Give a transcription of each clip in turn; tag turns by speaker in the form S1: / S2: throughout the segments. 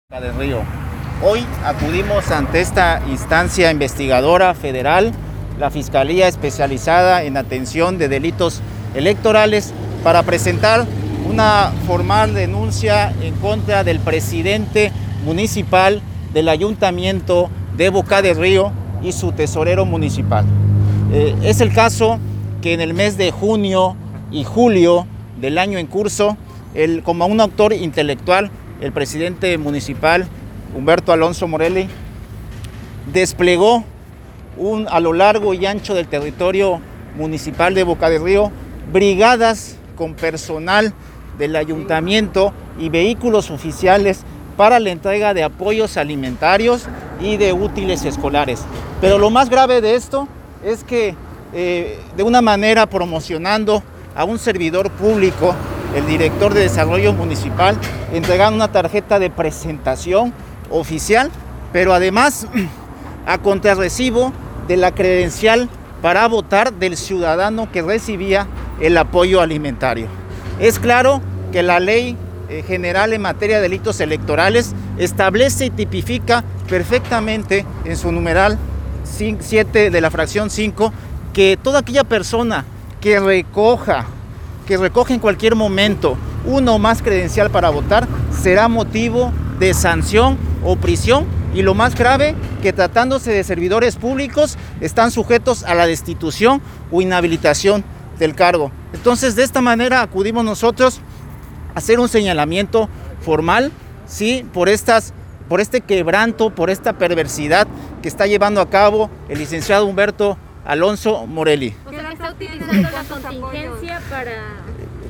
S1: Del Río. Hoy acudimos ante esta instancia investigadora federal, la Fiscalía Especializada en Atención de Delitos Electorales, para presentar una formal denuncia en contra del presidente municipal del Ayuntamiento de Boca del Río y su tesorero municipal. Es el caso que en el mes de junio y julio del año en curso, como un autor intelectual, el presidente municipal, Humberto Alonso Morelli, desplegó a lo largo y ancho del territorio municipal de Boca del Río brigadas con personal del ayuntamiento y vehículos oficiales para la entrega de apoyos alimentarios y de útiles escolares. Pero lo más grave de esto es que de una manera promocionando a un servidor público, el director de Desarrollo Municipal, entregando una tarjeta de presentación oficial, pero además a contrarrecibo de la credencial para votar del ciudadano que recibía el apoyo alimentario. Es claro que la Ley General en materia de delitos electorales establece y tipifica perfectamente en su numeral 7 de la fracción 5 que toda aquella persona que recoja en cualquier momento uno o más credencial para votar será motivo de sanción o prisión, y lo más grave, que tratándose de servidores públicos están sujetos a la destitución o inhabilitación del cargo. Entonces, de esta manera acudimos nosotros a hacer un señalamiento formal, ¿sí?, por este quebranto, por esta perversidad que está llevando a cabo el licenciado Humberto Alonso Morelli.
S2: O sea, que está utilizando la contingencia para...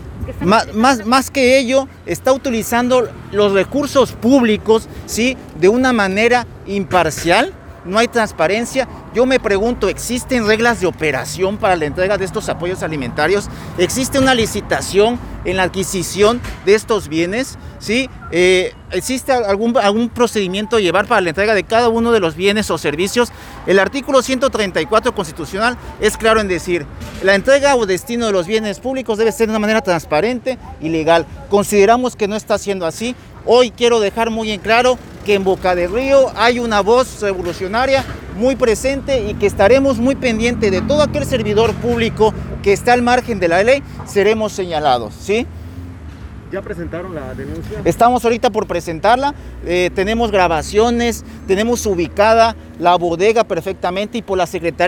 S1: Más que ello, está utilizando los recursos públicos, ¿sí?, de una manera imparcial. No hay transparencia. Yo me pregunto, ¿existen reglas de operación para la entrega de estos apoyos alimentarios? ¿Existe una licitación en la adquisición de estos bienes? ¿Sí? ¿Existe algún procedimiento a llevar para la entrega de cada uno de los bienes o servicios? El artículo 134 constitucional es claro en decir, la entrega o destino de los bienes públicos debe ser de una manera transparente y legal. Consideramos que no está siendo así. Hoy quiero dejar muy en claro que en Boca del Río hay una voz revolucionaria muy presente y que estaremos muy pendientes de todo aquel servidor público que está al margen de la ley, seremos señalados, ¿sí?
S3: ¿Ya presentaron la denuncia?
S1: Estamos ahorita por presentarla, tenemos grabaciones, tenemos ubicada la bodega perfectamente, y por la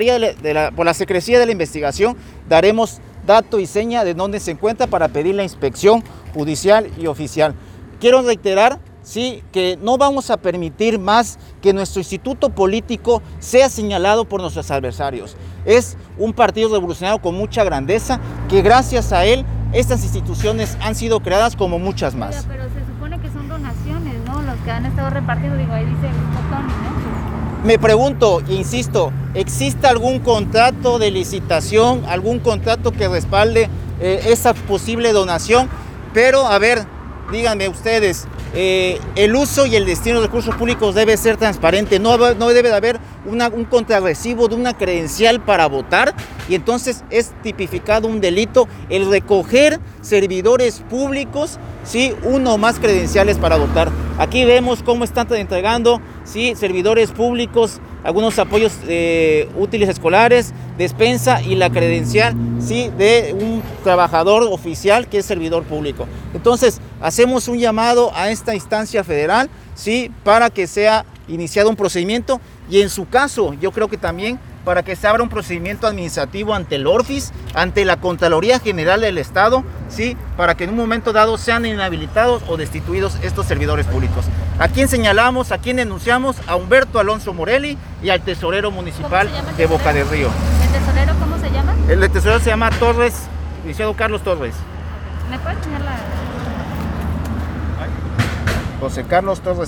S1: por la Secrecía de la Investigación daremos dato y seña de dónde se encuentra para pedir la inspección judicial y oficial. Quiero reiterar, sí, que no vamos a permitir más que nuestro instituto político sea señalado por nuestros adversarios. Es un partido revolucionario con mucha grandeza, que gracias a él estas instituciones han sido creadas como muchas más.
S2: Oiga, pero se supone que son donaciones, ¿no? Los que han estado repartiendo, digo, ahí dice el botón, ¿no?
S1: Me pregunto, insisto, ¿existe algún contrato de licitación, algún contrato que respalde esa posible donación? Pero, a ver, díganme ustedes, el uso y el destino de recursos públicos debe ser transparente, no debe de haber un contrarrecibo de una credencial para votar, y entonces es tipificado un delito el recoger servidores públicos, ¿sí?, uno o más credenciales para votar. Aquí vemos cómo están entregando, ¿sí?, servidores públicos, algunos apoyos útiles escolares, despensa y la credencial, ¿sí?, de un trabajador oficial que es servidor público. Entonces, hacemos un llamado a esta instancia federal, ¿sí?, para que sea iniciado un procedimiento, y en su caso, yo creo que también para que se abra un procedimiento administrativo ante el ORFIS, ante la Contraloría General del Estado, ¿sí?, para que en un momento dado sean inhabilitados o destituidos estos servidores públicos. ¿A quién señalamos? ¿A quién denunciamos? A Humberto Alonso Morelli y al tesorero municipal de Boca del Río.
S2: ¿El tesorero cómo se llama?
S1: El tesorero se llama Torres, licenciado Carlos Torres.
S2: ¿Me puedes enseñar la...?
S1: José Carlos Torres.